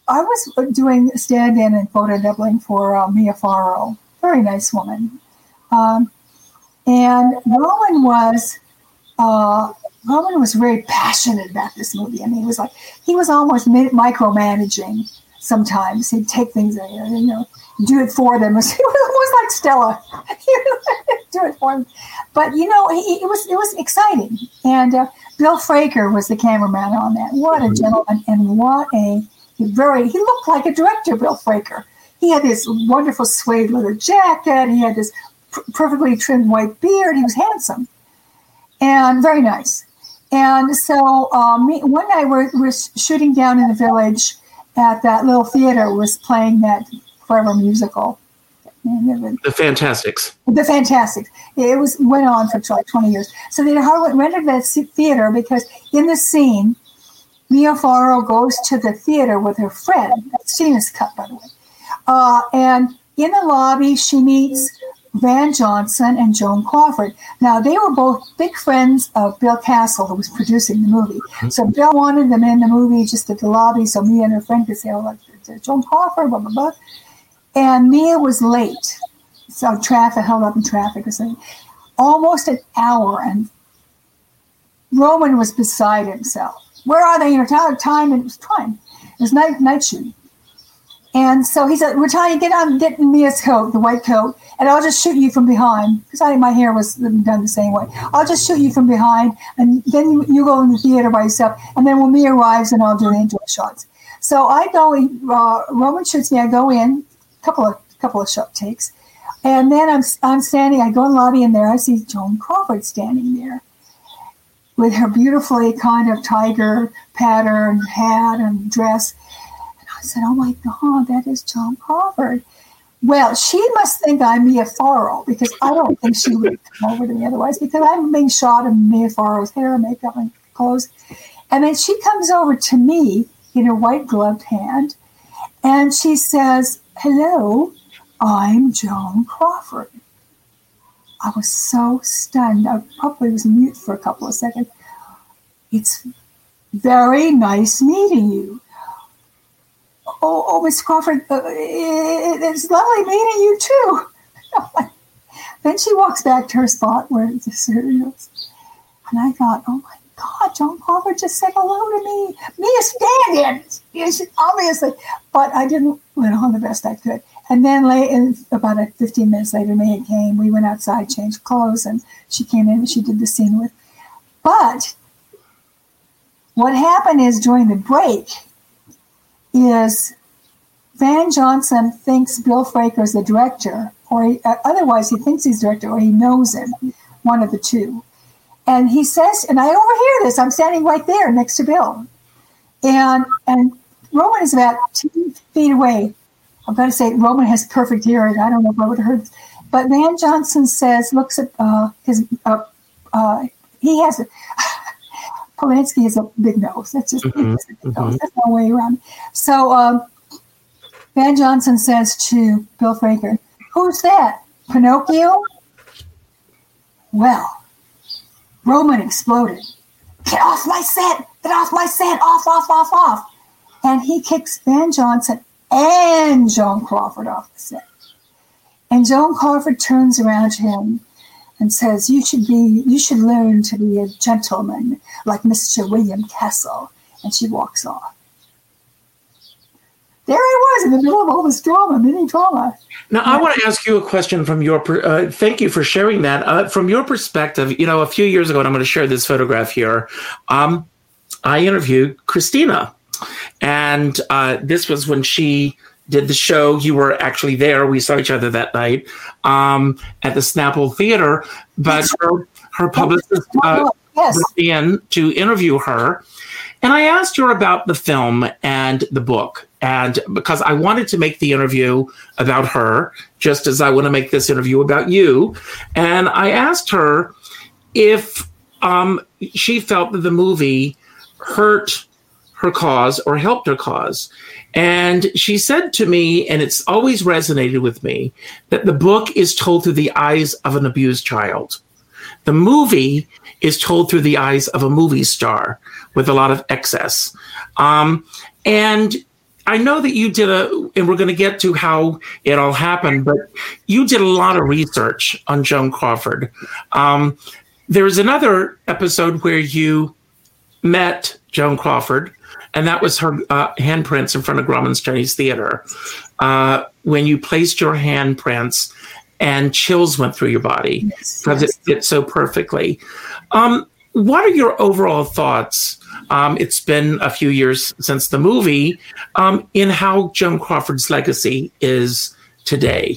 I was doing stand-in and photo doubling for uh, Mia Farrow, very nice woman, um, and Roman was uh, Roman was very passionate about this movie. I mean, he was like he was almost micromanaging. Sometimes he'd take things, you know, do it for them. It was, it was like Stella, do it for them. But you know, he, it was it was exciting. And uh, Bill Fraker was the cameraman on that. What a gentleman, and what a very he looked like a director. Bill Fraker. He had this wonderful suede leather jacket. He had this pr- perfectly trimmed white beard. He was handsome and very nice. And so um, me, one night we're, we're shooting down in the village. At that little theater was playing that Forever musical. The Fantastics. The Fantastics. It was went on for like twenty years. So they rented that theater because in the scene, Mia Farrow goes to the theater with her friend. That scene is cut, by the way. Uh, and in the lobby, she meets Van Johnson and Joan Crawford. Now, they were both big friends of Bill Castle, who was producing the movie. Mm-hmm. So Bill wanted them in the movie just at the lobby so Mia and her friend could say, oh, like, Joan Crawford, blah, blah, blah. And Mia was late. So traffic, held up in traffic or something. Almost an hour, and Roman was beside himself. Where are they? You know, time, time, and it was time. It was night, night shooting. And so he said, we're trying to get on, get in Mia's coat, the white coat, and I'll just shoot you from behind. Because I my hair was done the same way. I'll just shoot you from behind, and then you, you go in the theater by yourself. And then when Mia arrives, and I'll do the indoor shots. So I go, uh, Roman shoots me, I go in, a couple of couple of shot takes. And then I'm I'm standing, I go in the lobby, and there I see Joan Crawford standing there with her beautifully kind of tiger pattern hat and dress. I said, oh, my God, that is Joan Crawford. Well, she must think I'm Mia Farrow because I don't think she would come over to me otherwise because I'm being shot in Mia Farrow's hair, makeup, and clothes. And then she comes over to me in her white gloved hand, and she says, hello, I'm Joan Crawford. I was so stunned. I probably was mute for a couple of seconds. It's very nice meeting you. Oh, oh, Miss Crawford, uh, it, it's lovely meeting you, too. Then she walks back to her spot where the cereals. And I thought, oh, my God, Joan Crawford just said hello to me. Mia stand-in, yes, obviously. But I didn't let on the best I could. And then late, about fifteen minutes later, Mia came. We went outside, changed clothes, and she came in and she did the scene with. But what happened is during the break, is Van Johnson thinks Bill Fraker is the director, or he, uh, otherwise he thinks he's director, or he knows him, one of the two. And he says, and I overhear this, I'm standing right there next to Bill. And and Roman is about two feet away. I'm going to say Roman has perfect hearing. I don't know if I would have heard this. But Van Johnson says, looks at uh, his, uh, uh, he has a, Polanski has a big nose. That's just mm-hmm. a big nose. There's no way around it. So um, Van Johnson says to Bill Fraker, who's that? Pinocchio? Well, Roman exploded. Get off my set! Get off my set! Off, off, off, off! And he kicks Van Johnson and Joan Crawford off the set. And Joan Crawford turns around to him and says, you should be, you should learn to be a gentleman like Mister William Castle. And she walks off. There I was in the middle of all this drama, mini drama. Now, I want to ask you a question from your, uh, thank you for sharing that. Uh, from your perspective, you know, a few years ago, and I'm going to share this photograph here, um, I interviewed Christina. And uh, this was when she did the show. You were actually there. We saw each other that night um, at the Snapple Theater. But her, her publicist uh, yes. brought me in to interview her. And I asked her about the film and the book. And because I wanted to make the interview about her, just as I want to make this interview about you. And I asked her if um, she felt that the movie hurt her cause or helped her cause. And she said to me, and it's always resonated with me, that the book is told through the eyes of an abused child. The movie is told through the eyes of a movie star with a lot of excess. Um, and I know that you did a, and we're going to get to how it all happened, but you did a lot of research on Joan Crawford. Um, there's another episode where you met Joan Crawford, and that was her uh, handprints in front of Grauman's Chinese Theater. Uh, when you placed your handprints and chills went through your body because yes, yes. it fit so perfectly. Um, what are your overall thoughts? Um, it's been a few years since the movie, um, in how Joan Crawford's legacy is today.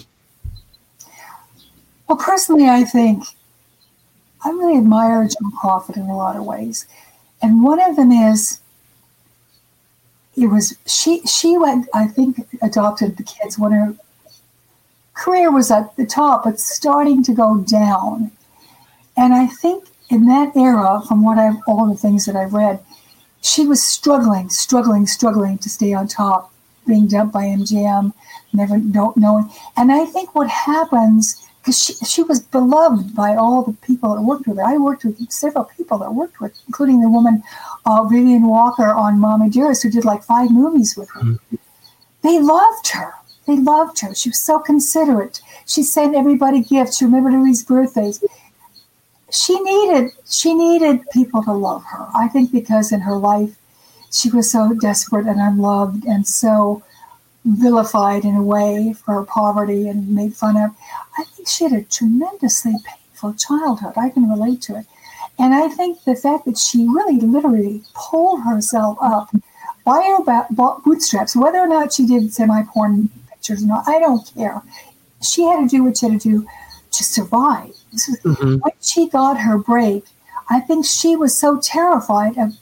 Well, personally, I think I really admire Joan Crawford in a lot of ways. And one of them is, it was, she, she went, I think, adopted the kids when her career was at the top, but starting to go down. And I think in that era, from what I've, all the things that I've read, she was struggling, struggling, struggling to stay on top, being dumped by M G M, never don't knowing. And I think what happens, because she, she was beloved by all the people that worked with her. I worked with several people that worked with, including the woman, uh, Vivian Walker on Mommy Dearest, who did like five movies with her. Mm-hmm. They loved her. They loved her. She was so considerate. She sent everybody gifts. She remembered everybody's birthdays. She needed she needed people to love her. I think because in her life she was so desperate and unloved and so vilified in a way for her poverty and made fun of. I think she had a tremendously painful childhood. I can relate to it. And I think the fact that she really literally pulled herself up by her ba- bootstraps, whether or not she did semi-porn pictures or not, I don't care. She had to do what she had to do to survive. Mm-hmm. When she got her break, I think she was so terrified of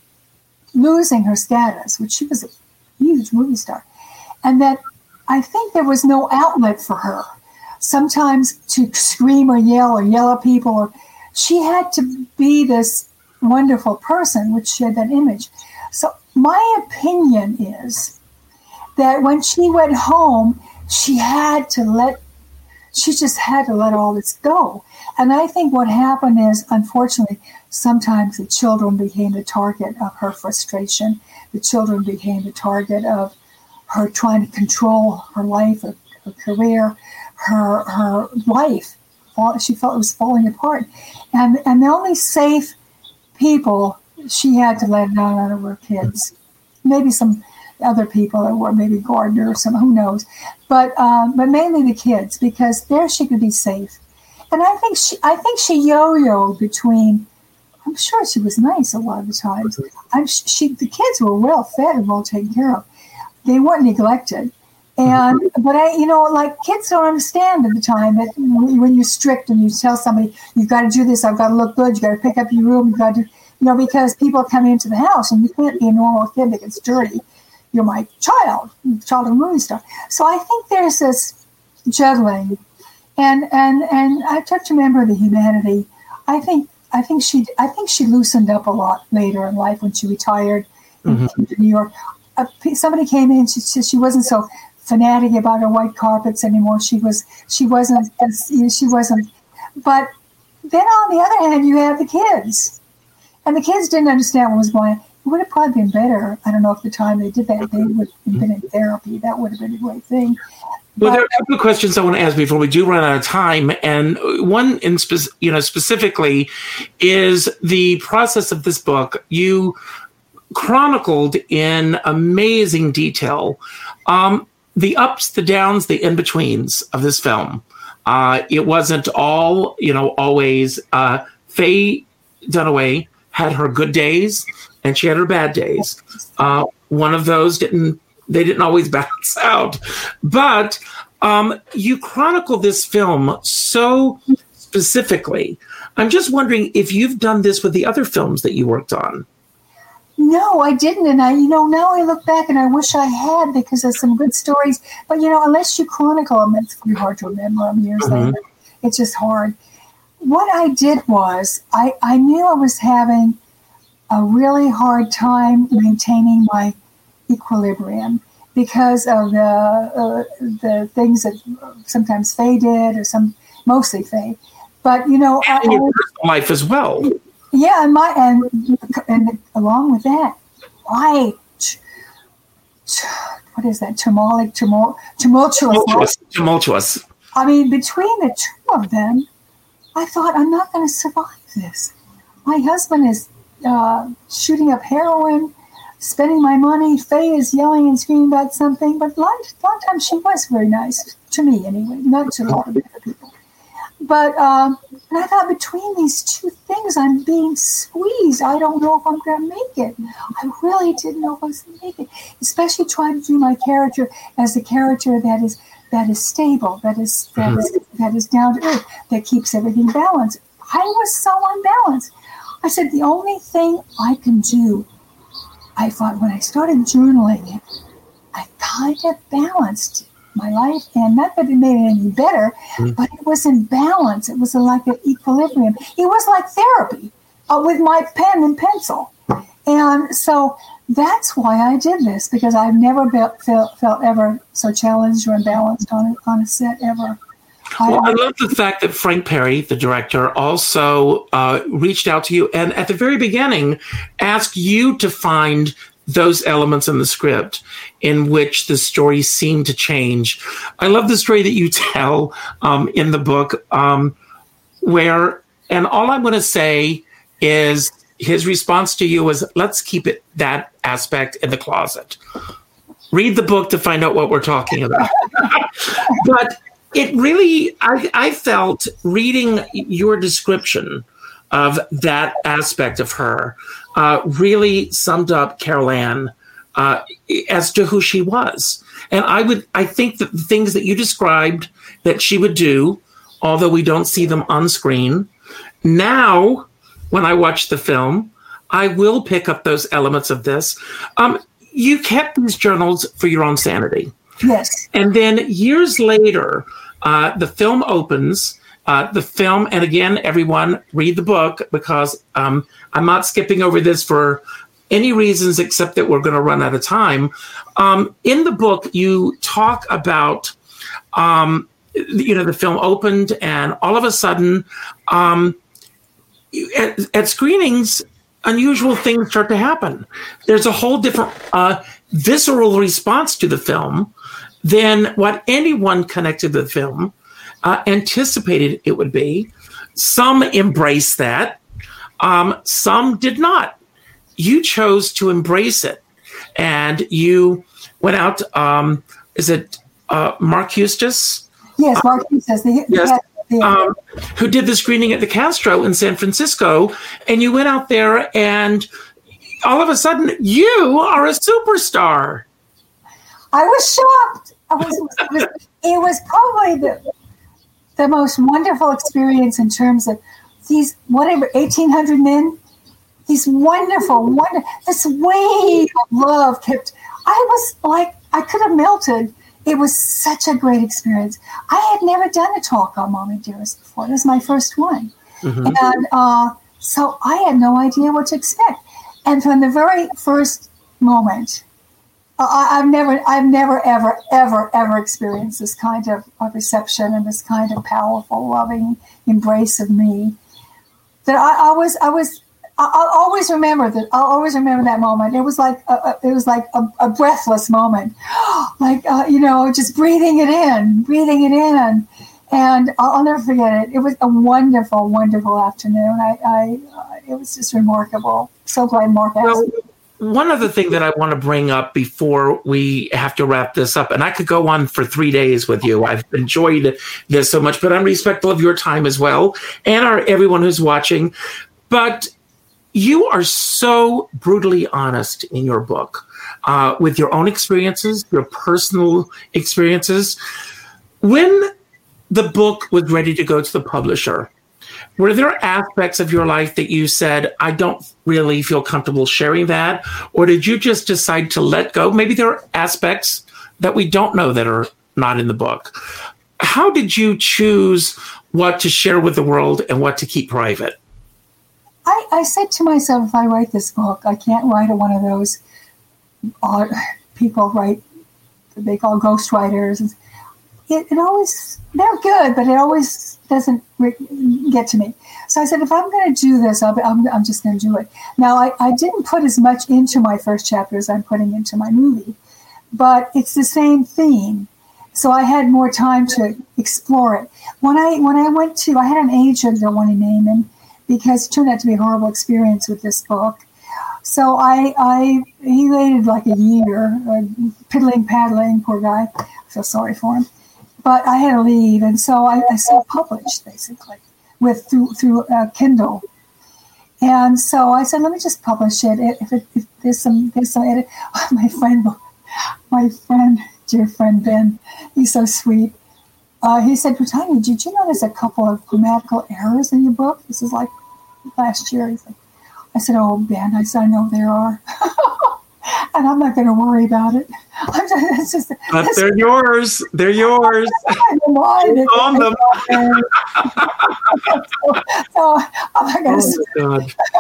losing her status, which she was a huge movie star, and that I think there was no outlet for her. Sometimes to scream or yell or yell at people, or she had to be this wonderful person, which she had that image. So my opinion is that when she went home, she had to let, she just had to let all this go. And I think what happened is, unfortunately, sometimes the children became the target of her frustration. The children became the target of her trying to control her life, her, her career, her her life. She felt it was falling apart. And and the only safe people she had to let it out on her kids. Maybe some other people that were maybe Gardner or some, who knows. But um, but mainly the kids, because there she could be safe. And I think she I think she yo-yoed between, I'm sure she was nice a lot of the times. I'm she the kids were well fed and well taken care of. They weren't neglected. And but I you know, like, kids don't understand at the time that when you're strict and you tell somebody you've got to do this, I've got to look good, you got to pick up your room, you got to, you know, because people come into the house and you can't be a normal kid that gets dirty. You're my child, child of a movie star. So I think there's this juggling, and and and I have to remember the humanity. I think I think she I think she loosened up a lot later in life when she retired and mm-hmm. came to New York. Uh, somebody came in. She she, she wasn't so fanatic about her white carpets anymore. She was she wasn't she wasn't. But then on the other hand, you have the kids, and the kids didn't understand what was going on. It would have probably been better. I don't know if the time they did that, they would have been in therapy. That would have been a great thing. Well, but there are a couple of questions I want to ask before we do run out of time. And one, in spe- you know, specifically, is the process of this book. You chronicled in amazing detail um, the ups, the downs, the in-betweens of this film. Uh, it wasn't all, you know, always. Uh, Faye Dunaway had her good days, and she had her bad days. Uh, one of those didn't, they didn't always balance out. But um, you chronicle this film so specifically. I'm just wondering if you've done this with the other films that you worked on. No, I didn't. And I, you know, now I look back and I wish I had, because there's some good stories. But, you know, unless you chronicle them, it's pretty hard to remember them years mm-hmm. later. It's just hard. What I did was I, I knew I was having a really hard time maintaining my equilibrium because of the uh, the things that sometimes Faye did, or some mostly Faye. But you know, and I, your personal life as well. Yeah, and my and and along with that, I what is that, tumult, tumult, tumultuous. Tumultuous. Tumultuous. I mean, between the two of them, I thought, I'm not going to survive this. My husband is uh, shooting up heroin, spending my money. Faye is yelling and screaming about something. But a lot, a lot of times she was very nice, to me anyway, not to a lot of other people. But um, and I thought, between these two things, I'm being squeezed. I don't know if I'm going to make it. I really didn't know if I was going to make it, especially trying to do my character as a character that is that is stable, that is that mm-hmm. is that is down to earth, that keeps everything balanced. I was so unbalanced. I said, the only thing I can do, I thought, when I started journaling it, I kind of balanced my life, and not that it made it any better, mm-hmm. but it was in balance. It was like an equilibrium. It was like therapy uh, with my pen and pencil. And so that's why I did this, because I've never be- felt, felt ever so challenged or imbalanced on a, on a set ever. Well, I love the fact that Frank Perry, the director, also uh, reached out to you and at the very beginning asked you to find those elements in the script in which the story seemed to change. I love the story that you tell um, in the book um, where, and all I'm going to say is his response to you was, let's keep it that aspect in the closet. Read the book to find out what we're talking about. But it really, I, I felt reading your description of that aspect of her uh, really summed up Carol Ann uh, as to who she was. And I would, I think that the things that you described that she would do, although we don't see them on screen, now when I watch the film, I will pick up those elements of this. Um, you kept these journals for your own sanity. Yes. And then years later, uh, the film opens. Uh, the film, and again, everyone read the book, because um, I'm not skipping over this for any reasons except that we're going to run out of time. Um, in the book, you talk about, um, you know, the film opened, and all of a sudden, um, at, at screenings, unusual things start to happen. There's a whole different uh, visceral response to the film than what anyone connected to the film Uh, anticipated it would be. Some embraced that. Um, some did not. You chose to embrace it. And you went out, um, is it uh, Mark Eustace? Yes, Mark Eustace. The, yes, the, the, um, who did the screening at the Castro in San Francisco. And you went out there and all of a sudden you are a superstar. I was shocked. I was, it, was, it was probably the... the most wonderful experience in terms of these, whatever, eighteen hundred men, these wonderful, wonder, this wave of love kept, I was like, I could have melted. It was such a great experience. I had never done a talk on Mommy Dearest before. This is my first one. Mm-hmm. And uh, so I had no idea what to expect. And from the very first moment, I've never, I've never, ever, ever, ever experienced this kind of, of reception and this kind of powerful, loving embrace of me. That I, I was, I was, I'll always remember that. I'll always remember that moment. It was like, a, a, it was like a, a breathless moment, like uh, you know, just breathing it in, breathing it in, and I'll, I'll never forget it. It was a wonderful, wonderful afternoon. I, I uh, it was just remarkable. So glad Mark asked well, me. One other thing that I want to bring up before we have to wrap this up, and I could go on for three days with you. I've enjoyed this so much, but I'm respectful of your time as well, and our everyone who's watching. But you are so brutally honest in your book uh, with your own experiences, your personal experiences. When the book was ready to go to the publisher, were there aspects of your life that you said, I don't really feel comfortable sharing that? Or did you just decide to let go? Maybe there are aspects that we don't know that are not in the book. How did you choose what to share with the world and what to keep private? I, I said to myself, if I write this book, I can't write a one of those uh, people write, they call ghostwriters. It, it always, they're good, but it always doesn't re- get to me. So I said, if I'm going to do this, I'll be, I'm, I'm just going to do it. Now, I, I didn't put as much into my first chapter as I'm putting into my movie, but it's the same theme. So I had more time to explore it. When I when I went to, I had an agent, I don't want to name him, because it turned out to be a horrible experience with this book. So I, I he waited like a year, uh, piddling, paddling, poor guy. I feel sorry for him. But I had to leave, and so I, I self-published, basically, with through, through uh, Kindle. And so I said, let me just publish it. If, it, if there's some, there's some edit. My friend, my friend, dear friend Ben, he's so sweet. Uh, he said, Tanya, did you notice a couple of grammatical errors in your book? This is like last year. He's like, I said, oh, Ben, I said, I know there are. And I'm not going to worry about it. I'm just, it's just, but they're just, yours. They're yours. On them. So I'm not going to. Oh,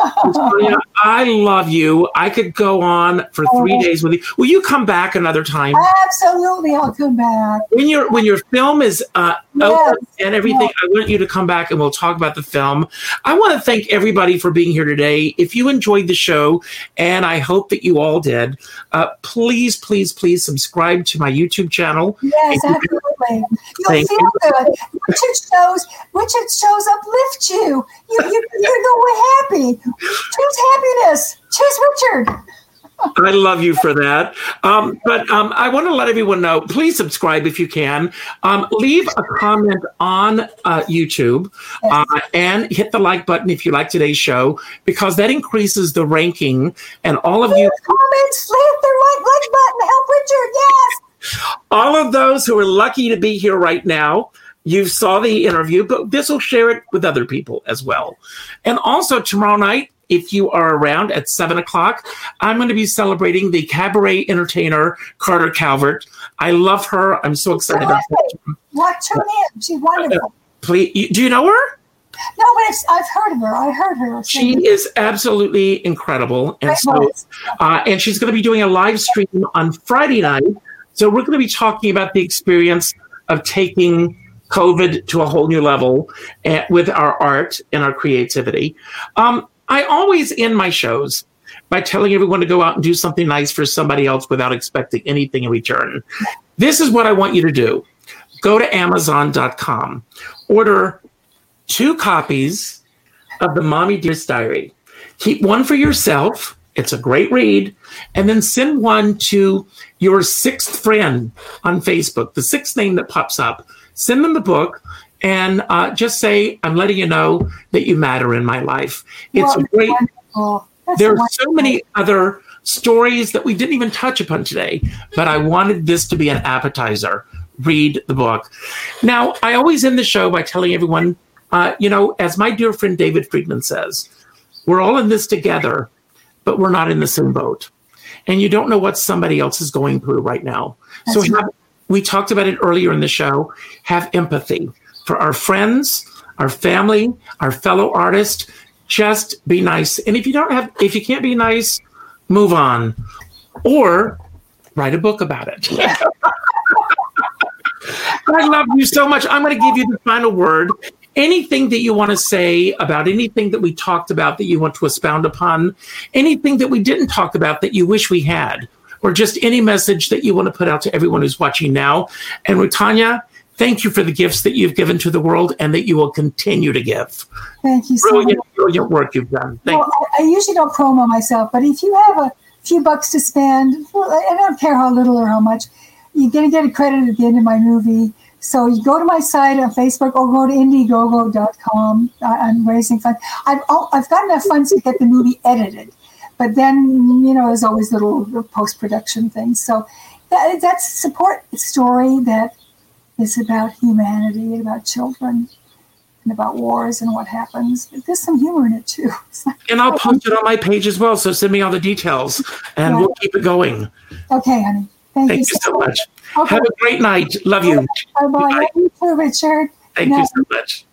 God. I love you. I could go on for three oh. days with you. Will you come back another time? Absolutely, I'll come back. When your when your film is uh, yes. open and everything, yes. I want you to come back and we'll talk about the film. I want to thank everybody for being here today. If you enjoyed the show, and I hope that you all did, uh, please, please, please subscribe to my YouTube channel. Yes, absolutely. You'll feel you. good. Richard shows, Richard shows uplift you. You, you, you're the way happy. Choose happiness. Choose Richard. I love you for that. Um, but um, I want to let everyone know, please subscribe if you can. Um, leave a comment on uh, YouTube uh, and hit the like button if you like today's show, because that increases the ranking. And all of leave you comments, hit the like, like button, help Richard, yes. All of those who are lucky to be here right now, you saw the interview, but this will share it with other people as well. And also tomorrow night, if you are around at seven o'clock, I'm going to be celebrating the cabaret entertainer, Carter Calvert. I love her. I'm so excited about her. Watch her in. She's wonderful. Uh, please, you, do you know her? No, but it's, I've heard of her. I heard her. She is absolutely incredible. And so, uh, and she's going to be doing a live stream on Friday night. So we're going to be talking about the experience of taking COVID to a whole new level uh, with our art and our creativity. Um, I always end my shows by telling everyone to go out and do something nice for somebody else without expecting anything in return. This is what I want you to do. Go to amazon dot com, order two copies of the Mommy Dearest Diary. Keep one for yourself. It's a great read. And then send one to your sixth friend on Facebook, the sixth name that pops up. Send them the book. And uh, just say, I'm letting you know that you matter in my life. It's well, great. There are so many other stories that we didn't even touch upon today, but I wanted this to be an appetizer. Read the book. Now, I always end the show by telling everyone, uh, you know, as my dear friend David Friedman says, we're all in this together, but we're not in the same boat. And you don't know what somebody else is going through right now. That's so have, we talked about it earlier in the show. Have empathy for our friends, our family, our fellow artists. Just be nice. And if you don't have, if you can't be nice, move on, or write a book about it. Yeah. I love you so much. I'm going to give you the final word. Anything that you want to say about anything that we talked about that you want to expound upon, anything that we didn't talk about that you wish we had, or just any message that you want to put out to everyone who's watching now. And Tanya, thank you for the gifts that you've given to the world and that you will continue to give. Thank you so brilliant, much. Brilliant work you've done. Thank well, you. I, I usually don't promo myself, but if you have a few bucks to spend, well, I don't care how little or how much, you're going to get a credit at the end of my movie. So you go to my site on Facebook or go to Indiegogo dot com. I'm raising funds. I've, I've got enough funds to get the movie edited. But then, you know, there's always little post-production things. So that, that's a support story that is about humanity and about children and about wars and what happens. But there's some humor in it, too. And I'll post it on my page as well. So send me all the details and yeah. we'll keep it going. Okay, honey. Thank, Thank you, you so much. much. Okay. Have a great night. Love you. Bye-bye. Bye. You too, Richard. Thank you so much.